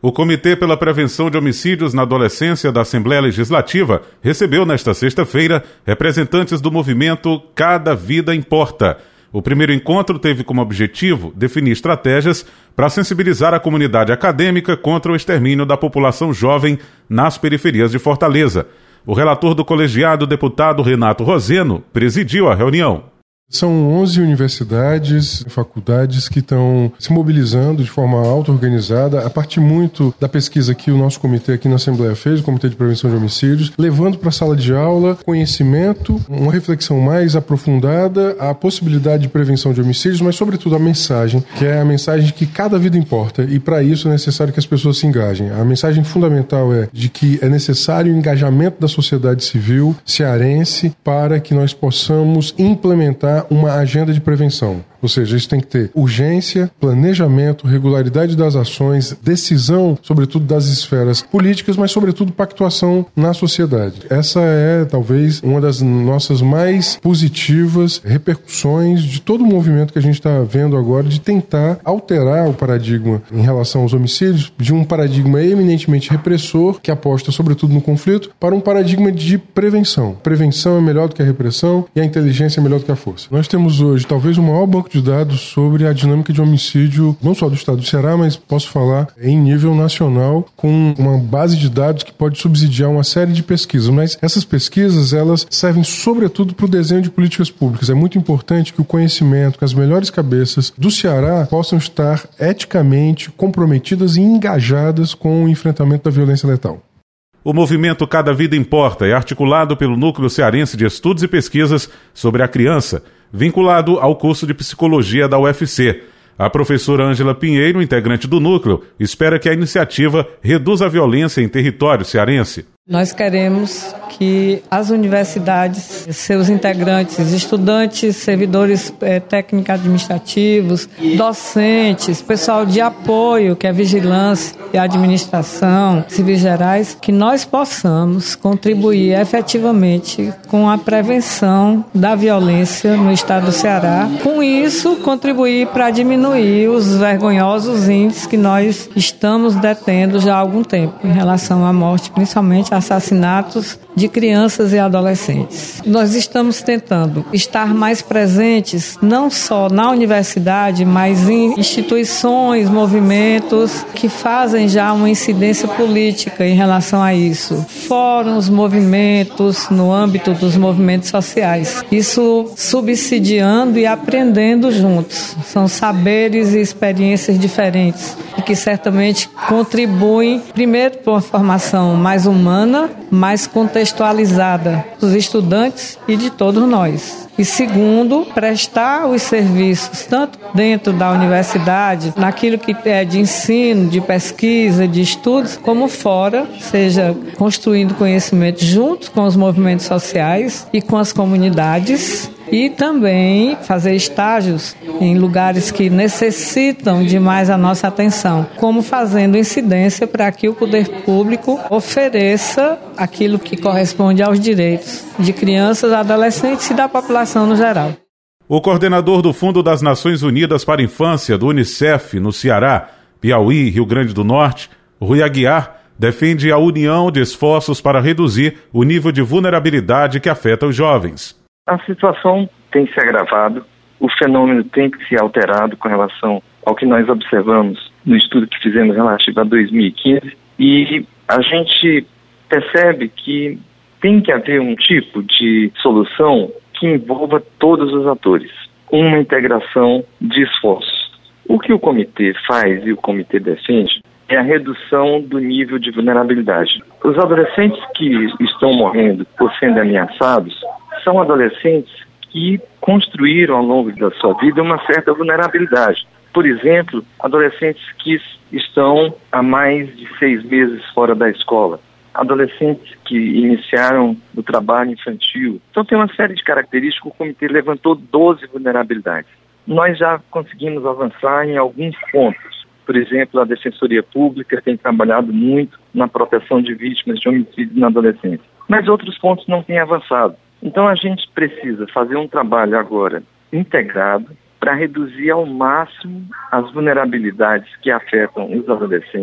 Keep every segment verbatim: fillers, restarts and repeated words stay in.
O Comitê pela Prevenção de Homicídios na Adolescência da Assembleia Legislativa recebeu nesta sexta-feira representantes do movimento Cada Vida Importa. O primeiro encontro teve como objetivo definir estratégias para sensibilizar a comunidade acadêmica contra o extermínio da população jovem nas periferias de Fortaleza. O relator do colegiado, deputado Renato Roseno, presidiu a reunião. São onze universidades e faculdades que estão se mobilizando de forma auto-organizada, a partir muito da pesquisa que o nosso comitê aqui na Assembleia fez, o Comitê de Prevenção de Homicídios, levando para a sala de aula conhecimento, uma reflexão mais aprofundada, a possibilidade de prevenção de homicídios, mas sobretudo a mensagem, que é a mensagem de que cada vida importa, e para isso é necessário que as pessoas se engajem. A mensagem fundamental é de que é necessário o engajamento da sociedade civil cearense para que nós possamos implementar uma agenda de prevenção. Ou seja, isso tem que ter urgência, planejamento, regularidade das ações, decisão, sobretudo das esferas políticas, mas sobretudo pactuação na sociedade. Essa é, talvez, uma das nossas mais positivas repercussões de todo o movimento que a gente está vendo agora de tentar alterar o paradigma em relação aos homicídios, de um paradigma eminentemente repressor, que aposta sobretudo no conflito, para um paradigma de prevenção. Prevenção é melhor do que a repressão e a inteligência é melhor do que a força. Nós temos hoje, talvez, o maior banco de dados sobre a dinâmica de homicídio, não só do estado do Ceará, mas posso falar em nível nacional, com uma base de dados que pode subsidiar uma série de pesquisas. Mas essas pesquisas, elas servem sobretudo para o desenho de políticas públicas. É muito importante que o conhecimento, que as melhores cabeças do Ceará possam estar eticamente comprometidas e engajadas com o enfrentamento da violência letal. O movimento Cada Vida Importa é articulado pelo Núcleo Cearense de Estudos e Pesquisas sobre a Criança, vinculado ao curso de Psicologia da U F C. A professora Ângela Pinheiro, integrante do núcleo, espera que a iniciativa reduza a violência em território cearense. Nós queremos que as universidades, seus integrantes, estudantes, servidores eh, técnico-administrativos, docentes, pessoal de apoio, que é vigilância e administração, civis gerais, que nós possamos contribuir efetivamente com a prevenção da violência no estado do Ceará. Com isso, contribuir para diminuir os vergonhosos índices que nós estamos detendo já há algum tempo em relação à morte, principalmente assassinatos de crianças e adolescentes. Nós estamos tentando estar mais presentes não só na universidade, mas em instituições, movimentos que fazem já uma incidência política em relação a isso. Fóruns, movimentos no âmbito dos movimentos sociais. Isso subsidiando e aprendendo juntos. São saberes e experiências diferentes e que certamente contribuem, primeiro, para uma formação mais humana, mais contextualizada dos estudantes e de todos nós. E segundo, prestar os serviços tanto dentro da universidade, naquilo que é de ensino, de pesquisa, de estudos, como fora, seja construindo conhecimento junto com os movimentos sociais e com as comunidades, e também fazer estágios em lugares que necessitam de mais a nossa atenção, como fazendo incidência para que o poder público ofereça aquilo que corresponde aos direitos de crianças, adolescentes e da população no geral. O coordenador do Fundo das Nações Unidas para a Infância, do Unicef, no Ceará, Piauí e Rio Grande do Norte, Rui Aguiar, defende a união de esforços para reduzir o nível de vulnerabilidade que afeta os jovens. A situação tem se agravado, o fenômeno tem que se alterado com relação ao que nós observamos no estudo que fizemos relativo a dois mil e quinze, e a gente percebe que tem que haver um tipo de solução que envolva todos os atores, uma integração de esforços. O que o comitê faz e o comitê defende é a redução do nível de vulnerabilidade. Os adolescentes que estão morrendo por serem ameaçados são adolescentes que construíram ao longo da sua vida uma certa vulnerabilidade. Por exemplo, adolescentes que estão há mais de seis meses fora da escola, adolescentes que iniciaram o trabalho infantil. Então tem uma série de características, o comitê levantou doze vulnerabilidades. Nós já conseguimos avançar em alguns pontos. Por exemplo, a Defensoria Pública tem trabalhado muito na proteção de vítimas de homicídio na adolescência. Mas outros pontos não têm avançado. Então a gente precisa fazer um trabalho agora integrado para reduzir ao máximo as vulnerabilidades que afetam os adolescentes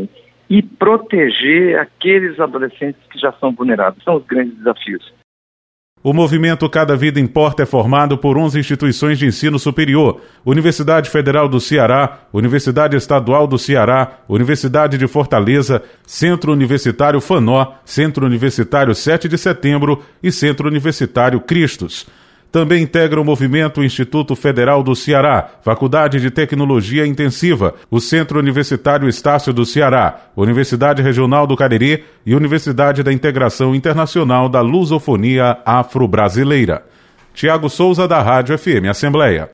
e proteger aqueles adolescentes que já são vulneráveis. São os grandes desafios. O movimento Cada Vida Importa é formado por onze instituições de ensino superior: Universidade Federal do Ceará, Universidade Estadual do Ceará, Universidade de Fortaleza, Centro Universitário Fanó, Centro Universitário sete de Setembro e Centro Universitário Cristos. Também integra o movimento o Instituto Federal do Ceará, Faculdade de Tecnologia Intensiva, o Centro Universitário Estácio do Ceará, Universidade Regional do Cariri e Universidade da Integração Internacional da Lusofonia Afro-Brasileira. Tiago Souza, da Rádio F M Assembleia.